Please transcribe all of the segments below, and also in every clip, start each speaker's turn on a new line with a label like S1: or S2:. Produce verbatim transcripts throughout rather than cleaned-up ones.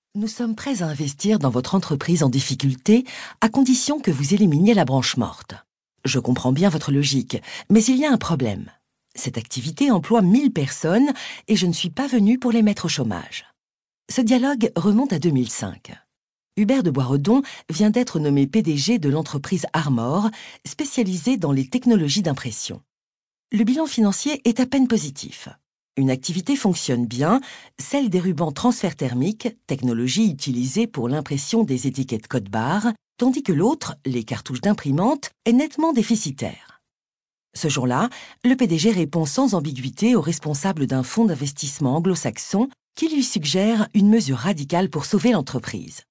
S1: Nous sommes prêts à investir dans votre entreprise en difficulté à condition que vous éliminiez la branche morte. Je comprends bien votre logique, mais il y a un problème. Cette activité emploie mille personnes et je ne suis pas venue pour les mettre au chômage. Ce dialogue remonte à deux mille cinq. Hubert de Boisredon vient d'être nommé P D G de l'entreprise Armor, spécialisée dans les technologies d'impression. Le bilan financier est à peine positif. Une activité fonctionne bien, celle des rubans transfert thermique, technologie utilisée pour l'impression des étiquettes code-barres, tandis que l'autre, les cartouches d'imprimante, est nettement déficitaire. Ce jour-là, le P D G répond sans ambiguïté au responsable d'un fonds d'investissement anglo-saxon qui lui suggère une mesure radicale pour sauver l'entreprise.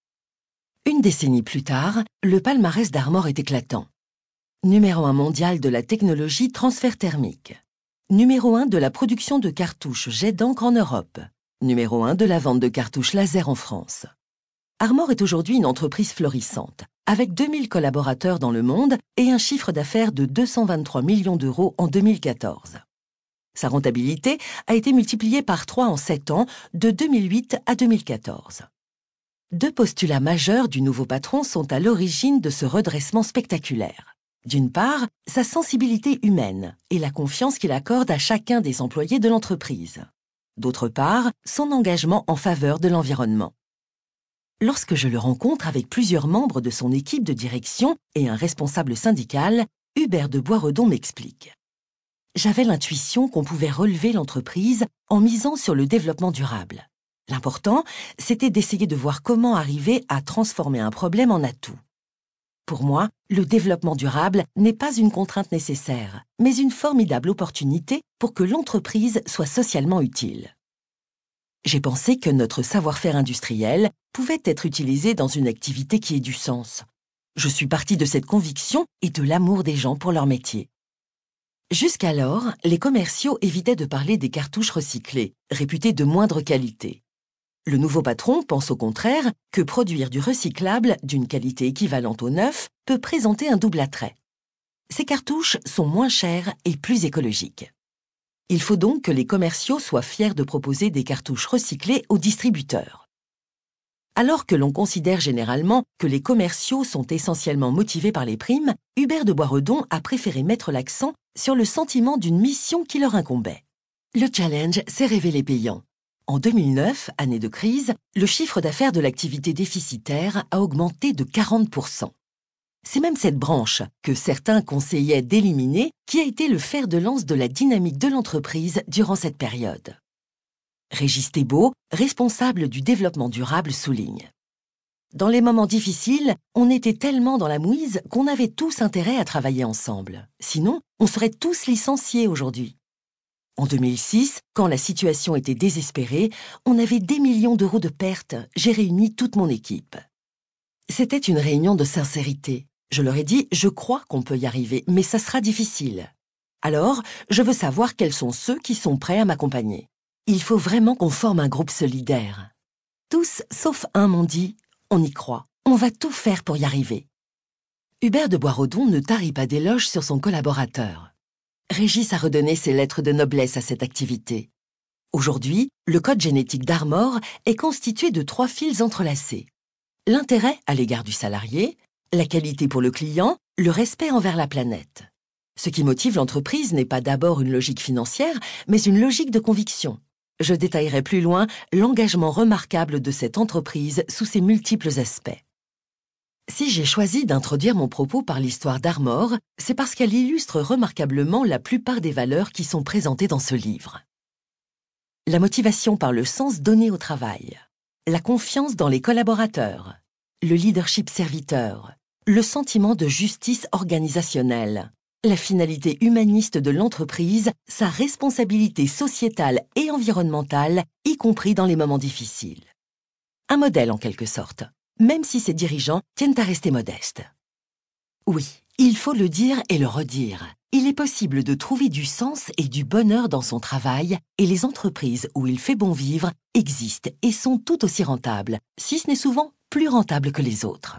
S1: Une décennie plus tard, le palmarès d'Armor est éclatant. Numéro un mondial de la technologie transfert thermique. Numéro un de la production de cartouches jet d'encre en Europe. Numéro un de la vente de cartouches laser en France. Armor est aujourd'hui une entreprise florissante, avec deux mille collaborateurs dans le monde et un chiffre d'affaires de deux cent vingt-trois millions d'euros en deux mille quatorze. Sa rentabilité a été multipliée par trois en sept ans, de deux mille huit à deux mille quatorze. Deux postulats majeurs du nouveau patron sont à l'origine de ce redressement spectaculaire. D'une part, sa sensibilité humaine et la confiance qu'il accorde à chacun des employés de l'entreprise. D'autre part, son engagement en faveur de l'environnement. Lorsque je le rencontre avec plusieurs membres de son équipe de direction et un responsable syndical, Hubert de Boisredon m'explique. J'avais l'intuition qu'on pouvait relever l'entreprise en misant sur le développement durable. L'important, c'était d'essayer de voir comment arriver à transformer un problème en atout. Pour moi, le développement durable n'est pas une contrainte nécessaire, mais une formidable opportunité pour que l'entreprise soit socialement utile. J'ai pensé que notre savoir-faire industriel pouvait être utilisé dans une activité qui ait du sens. Je suis partie de cette conviction et de l'amour des gens pour leur métier. Jusqu'alors, les commerciaux évitaient de parler des cartouches recyclées, réputées de moindre qualité. Le nouveau patron pense au contraire que produire du recyclable d'une qualité équivalente au neuf peut présenter un double attrait. Ces cartouches sont moins chères et plus écologiques. Il faut donc que les commerciaux soient fiers de proposer des cartouches recyclées aux distributeurs. Alors que l'on considère généralement que les commerciaux sont essentiellement motivés par les primes, Hubert de Boisredon a préféré mettre l'accent sur le sentiment d'une mission qui leur incombait. Le challenge s'est révélé payant. En deux mille neuf, année de crise, le chiffre d'affaires de l'activité déficitaire a augmenté de quarante pour cent. C'est même cette branche, que certains conseillaient d'éliminer, qui a été le fer de lance de la dynamique de l'entreprise durant cette période. Régis Thébault, responsable du développement durable, souligne. Dans les moments difficiles, on était tellement dans la mouise qu'on avait tous intérêt à travailler ensemble. Sinon, on serait tous licenciés aujourd'hui. En deux mille six, quand la situation était désespérée, on avait des millions d'euros de pertes. J'ai réuni toute mon équipe. C'était une réunion de sincérité. Je leur ai dit, je crois qu'on peut y arriver, mais ça sera difficile. Alors, je veux savoir quels sont ceux qui sont prêts à m'accompagner. Il faut vraiment qu'on forme un groupe solidaire. Tous, sauf un, m'ont dit, on y croit, on va tout faire pour y arriver. Hubert de Boisredon ne tarit pas d'éloges sur son collaborateur. Régis a redonné ses lettres de noblesse à cette activité. Aujourd'hui, le code génétique d'Armor est constitué de trois fils entrelacés. L'intérêt à l'égard du salarié, la qualité pour le client, le respect envers la planète. Ce qui motive l'entreprise n'est pas d'abord une logique financière, mais une logique de conviction. Je détaillerai plus loin l'engagement remarquable de cette entreprise sous ses multiples aspects. Si j'ai choisi d'introduire mon propos par l'histoire d'Armor, c'est parce qu'elle illustre remarquablement la plupart des valeurs qui sont présentées dans ce livre. La motivation par le sens donné au travail, la confiance dans les collaborateurs, le leadership serviteur, le sentiment de justice organisationnelle, la finalité humaniste de l'entreprise, sa responsabilité sociétale et environnementale, y compris dans les moments difficiles. Un modèle en quelque sorte, même si ses dirigeants tiennent à rester modestes. Oui, il faut le dire et le redire. Il est possible de trouver du sens et du bonheur dans son travail et les entreprises où il fait bon vivre existent et sont tout aussi rentables, si ce n'est souvent plus rentables que les autres.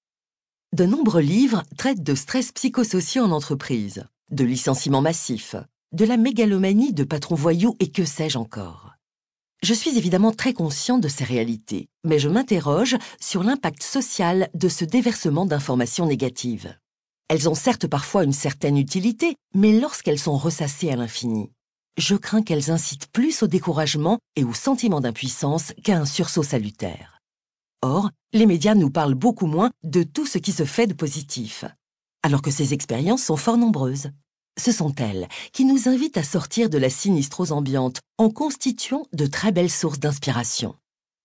S1: De nombreux livres traitent de stress psychosociaux en entreprise, de licenciements massifs, de la mégalomanie de patrons voyous et que sais-je encore. Je suis évidemment très conscient de ces réalités, mais je m'interroge sur l'impact social de ce déversement d'informations négatives. Elles ont certes parfois une certaine utilité, mais lorsqu'elles sont ressassées à l'infini, je crains qu'elles incitent plus au découragement et au sentiment d'impuissance qu'à un sursaut salutaire. Or, les médias nous parlent beaucoup moins de tout ce qui se fait de positif, alors que ces expériences sont fort nombreuses. Ce sont elles qui nous invitent à sortir de la sinistrose ambiante en constituant de très belles sources d'inspiration.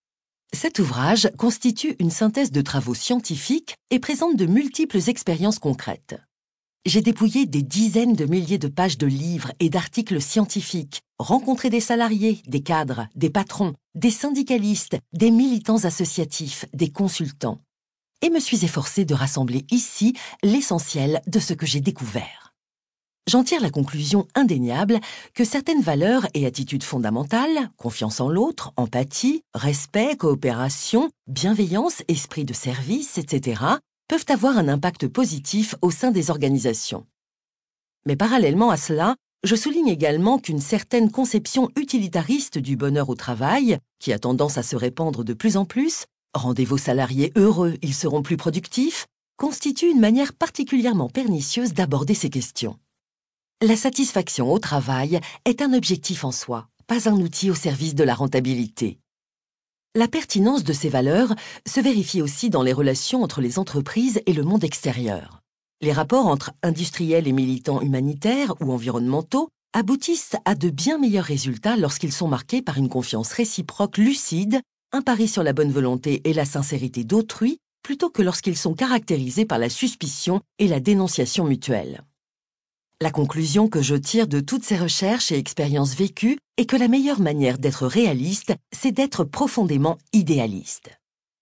S1: Cet ouvrage constitue une synthèse de travaux scientifiques et présente de multiples expériences concrètes. J'ai dépouillé des dizaines de milliers de pages de livres et d'articles scientifiques, rencontré des salariés, des cadres, des patrons, des syndicalistes, des militants associatifs, des consultants, et me suis efforcé de rassembler ici l'essentiel de ce que j'ai découvert. J'en tire la conclusion indéniable que certaines valeurs et attitudes fondamentales, confiance en l'autre, empathie, respect, coopération, bienveillance, esprit de service, et cetera, peuvent avoir un impact positif au sein des organisations. Mais parallèlement à cela, je souligne également qu'une certaine conception utilitariste du bonheur au travail, qui a tendance à se répandre de plus en plus, rendez vos salariés heureux, ils seront plus productifs, constitue une manière particulièrement pernicieuse d'aborder ces questions. La satisfaction au travail est un objectif en soi, pas un outil au service de la rentabilité. La pertinence de ces valeurs se vérifie aussi dans les relations entre les entreprises et le monde extérieur. Les rapports entre industriels et militants humanitaires ou environnementaux aboutissent à de bien meilleurs résultats lorsqu'ils sont marqués par une confiance réciproque lucide, un pari sur la bonne volonté et la sincérité d'autrui, plutôt que lorsqu'ils sont caractérisés par la suspicion et la dénonciation mutuelle. La conclusion que je tire de toutes ces recherches et expériences vécues est que la meilleure manière d'être réaliste, c'est d'être profondément idéaliste.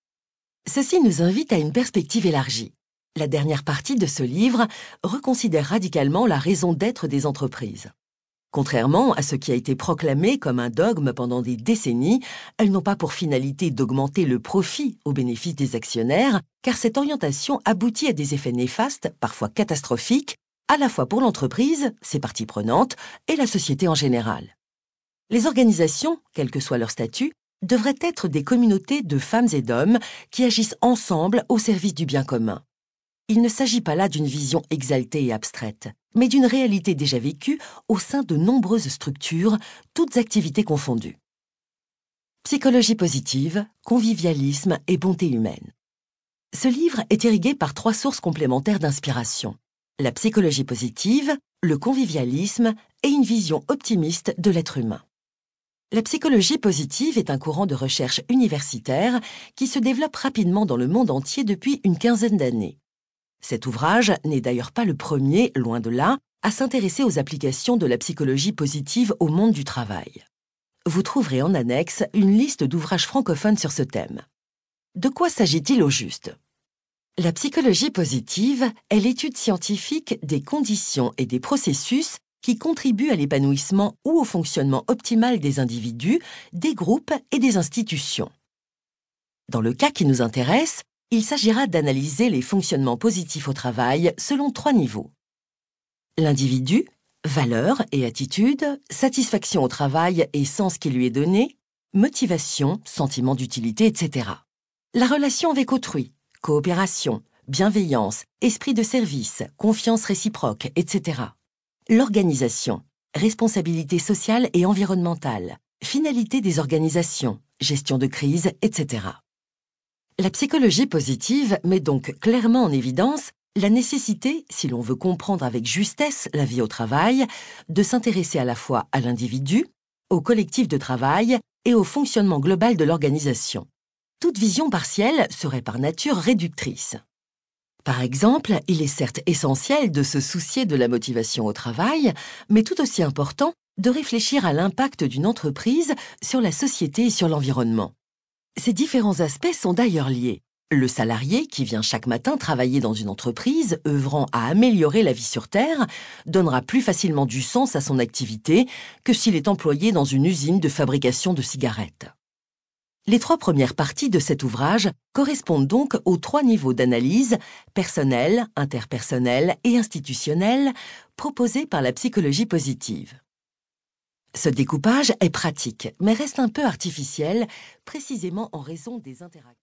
S1: Ceci nous invite à une perspective élargie. La dernière partie de ce livre reconsidère radicalement la raison d'être des entreprises. Contrairement à ce qui a été proclamé comme un dogme pendant des décennies, elles n'ont pas pour finalité d'augmenter le profit au bénéfice des actionnaires, car cette orientation aboutit à des effets néfastes, parfois catastrophiques, à la fois pour l'entreprise, ses parties prenantes, et la société en général. Les organisations, quel que soit leur statut, devraient être des communautés de femmes et d'hommes qui agissent ensemble au service du bien commun. Il ne s'agit pas là d'une vision exaltée et abstraite, mais d'une réalité déjà vécue au sein de nombreuses structures, toutes activités confondues. Psychologie positive, convivialisme et bonté humaine. Ce livre est irrigué par trois sources complémentaires d'inspiration. La psychologie positive, le convivialisme et une vision optimiste de l'être humain. La psychologie positive est un courant de recherche universitaire qui se développe rapidement dans le monde entier depuis une quinzaine d'années. Cet ouvrage n'est d'ailleurs pas le premier, loin de là, à s'intéresser aux applications de la psychologie positive au monde du travail. Vous trouverez en annexe une liste d'ouvrages francophones sur ce thème. De quoi s'agit-il au juste ? La psychologie positive est l'étude scientifique des conditions et des processus qui contribuent à l'épanouissement ou au fonctionnement optimal des individus, des groupes et des institutions. Dans le cas qui nous intéresse, il s'agira d'analyser les fonctionnements positifs au travail selon trois niveaux. L'individu, valeurs et attitudes, satisfaction au travail et sens qui lui est donné, motivation, sentiment d'utilité, et cetera. La relation avec autrui, coopération, bienveillance, esprit de service, confiance réciproque, et cetera. L'organisation, responsabilité sociale et environnementale, finalité des organisations, gestion de crise, et cetera. La psychologie positive met donc clairement en évidence la nécessité, si l'on veut comprendre avec justesse la vie au travail, de s'intéresser à la fois à l'individu, au collectif de travail et au fonctionnement global de l'organisation. Toute vision partielle serait par nature réductrice. Par exemple, il est certes essentiel de se soucier de la motivation au travail, mais tout aussi important de réfléchir à l'impact d'une entreprise sur la société et sur l'environnement. Ces différents aspects sont d'ailleurs liés. Le salarié qui vient chaque matin travailler dans une entreprise œuvrant à améliorer la vie sur Terre donnera plus facilement du sens à son activité que s'il est employé dans une usine de fabrication de cigarettes. Les trois premières parties de cet ouvrage correspondent donc aux trois niveaux d'analyse personnel, interpersonnel et institutionnel proposés par la psychologie positive. Ce découpage est pratique, mais reste un peu artificiel, précisément en raison des interactions.